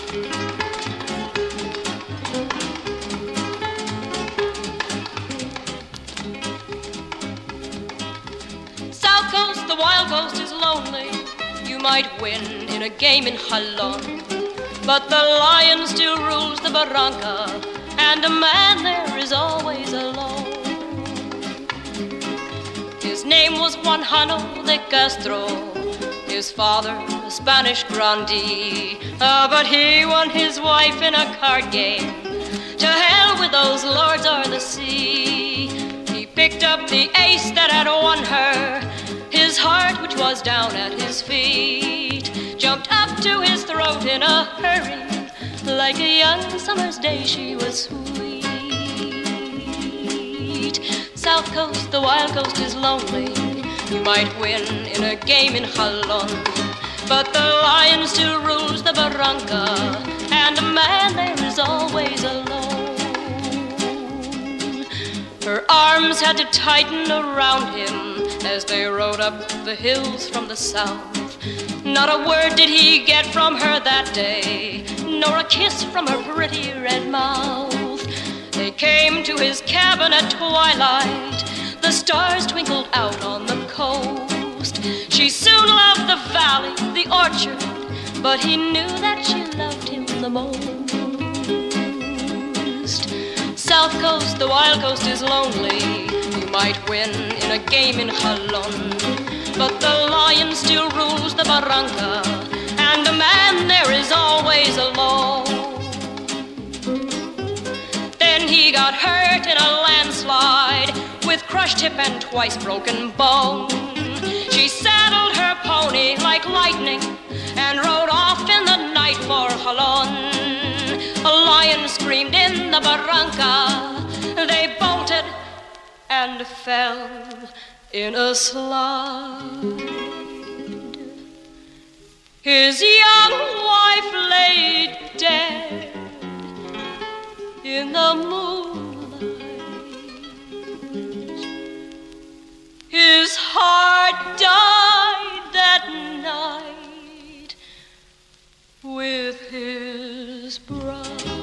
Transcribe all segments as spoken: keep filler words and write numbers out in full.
South Coast, the wild coast is lonely. You might win in a game in Jalon, but the lion still rules the barranca, and a man there is always alone. His name was Juan Jano de Castro, his father a Spanish grandee, uh, but he won his wife in a card game. To hell with those lords or the sea. He picked up the ace that had won her, his heart which was down at his feet, jumped up to his throat in a hurry. Like a young summer's day she was sweet. South Coast, the wild coast is lonely. You might win in a game in Jalon, but the lion still rules the barranca, and a man there is always alone. Her arms had to tighten around him as they rode up the hills from the south. Not a word did he get from her that day, nor a kiss from her pretty red mouth. They came to his cabin at twilight. The stars twinkled out on the coast. She soon loved the valley, the orchard, but he knew that she loved him the most. South Coast, the wild coast is lonely. You might win in a game in Jalon, but the lion still rules the barranca, and a man there is always alone. Then he got hurt in a landslide, with crushed hip and twice broken bone. She saddled her pony like lightning and rode off in the night for Jalon. A lion screamed in the barranca. They bolted and fell in a slide. His young wife lay dead in the moonlight. His heart died that night with his bride.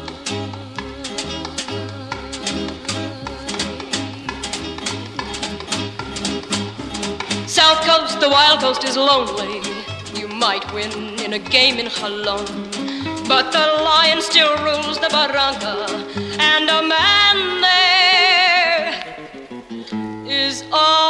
South Coast, the wild coast is lonely. You might win in a game in Jalon, but the lion still rules the barranca, and a man there is all